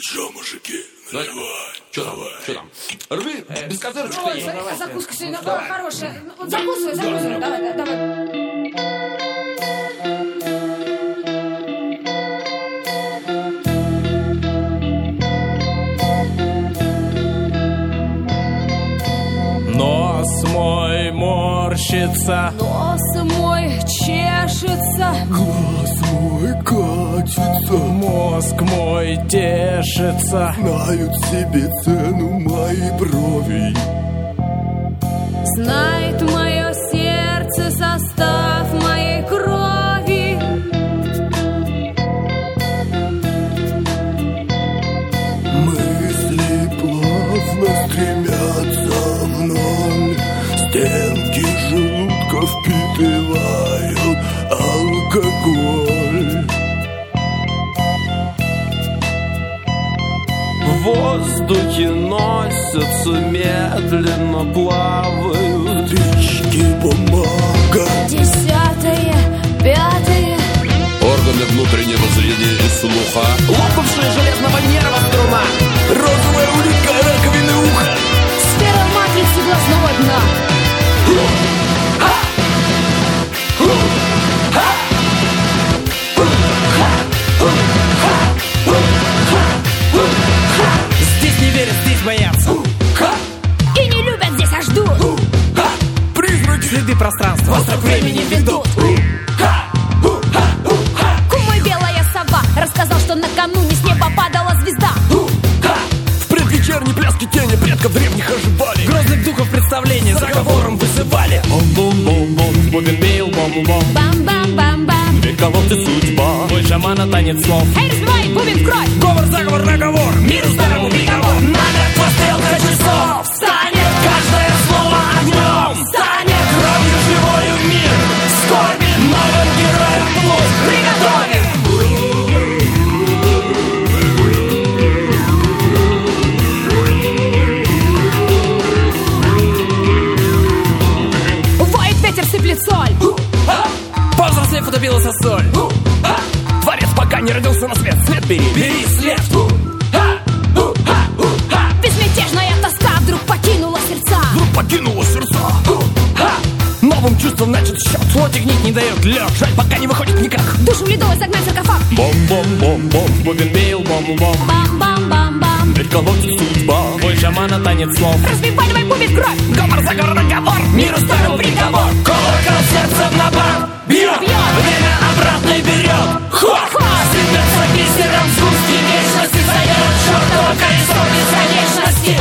чё, мужики, наливай. Что там? Рви, без козырочки. Ой, закуска сегодня хорошая. Вот закусывай, давай. Нос мой морщится, Нос мой чешется, Глаз мой катится, мозг мой тешится. знают себе цену мои брови. знает мое сердце состав моей крови. Мысли плавно стремятся в ноль, стенки желудка впитывают алкоголь. В воздухе носятся, медленно плавают Спички, бумага, 10-е, 5-е. Органы внутреннего зрения и слуха. лопавшие железного нерва струна. розовая улитка, раковины уха. Сфера матрицы глазного дна. Здесь не верят, здесь боятся. И не любят здесь, а ждут. Призраки, Следы пространства остров времени ведут. Кумой белая сова рассказал, что накануне с неба падала звезда. В предвечерней пляске тени предков древних оживали. грозных духов представления заговором вызывали. Бом-бом-бом-бом, бубен бил, бом-бом. Бам-бам-бам-бам. Дверь колодцы судьба, твой шамана танец слов. Эй, разбивай, бубен в кровь. Говор, заговор, наговор, миру старому приговор. Намертво стрелка часов, станет каждое слово огнем. Станет Кровью живою мир, скорби новым героям плоть приготовим. воет ветер, сыплет соль. Повзрослев, утопилась соль. Творец пока не родился на свет. Свет бери, бери след. Безмятежная тоска вдруг покинула сердца. Покинула сердца. Новым чувством начат счет. Плоти гнить не дает лед. Жаль, пока не выходит никак. Душу ледовой загнать в саркофаг. Бом-бом-бом-бом, бубен бил, бом-бом. Бам-бам-бам-бам. Дверь колодцы судьба, твой шамана танец слов. Разбивай, давай, бубен в кровь. Говор, заговор, наговор, миру старому приговор. Колокол сердце на бан бьет, время обратно берет. Хо-хо, сыпется бисером сгустки вечности. Зайдет чертово колесо бесконечности.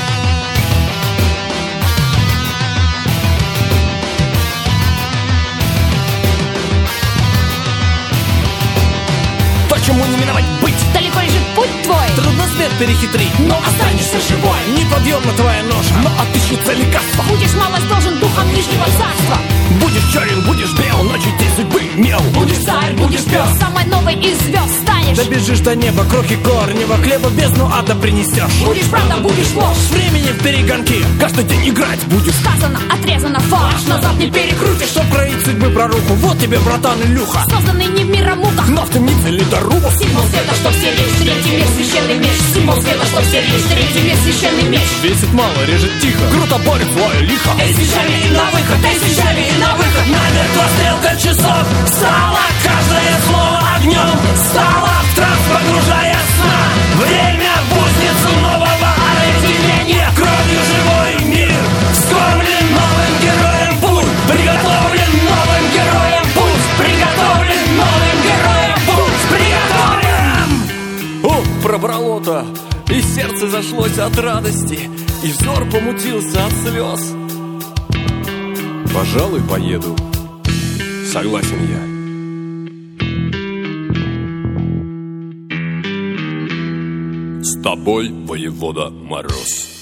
Почему не миновать быть? Далеко лежит путь твой. Трудно свет перехитрить, но останешься живой. Неподъемна твоя ноша, но отыщется лекарство. Будешь малость должен духом Нижнего царства. Будешь черен, будешь бел, но чуть судьбы мел. Будешь царь, будешь пес, самой новой из звезд станешь. Добежишь до неба, крохи корнева хлеба, бездну ада принесешь. Будешь правда, будешь ложь. Времени в перегонки, каждый день играть будешь. Сказано, отрезано, фарш, назад не перекрутишь. Чтоб кроить судьбы пророку, вот тебе, братан, Илюха. Созданный не в миромутах. Но в темнице ледорубов. Символ света, что все лишь третий мир, священный меч. Символ света, что все лишь третий мир, священный меч. Весит мало, режет тихо, круто борет злое лихо. Эй, с мечами и на выход, эй, с мечами и на выход. Намертво стрелка часов, стало каждое слово огнем. Стало в транс, погружая сна. Время в узницу нового оледенения. Кровью живой мир, вскормлен новым героем путь. Приготовлен новым героем путь. Приготовлен новым героем путь. Приготовлен! О, пробрало-то, и сердце зашлось от радости, и взор помутился от слез. Пожалуй, поеду. Согласен я. С тобой, воевода Мороз.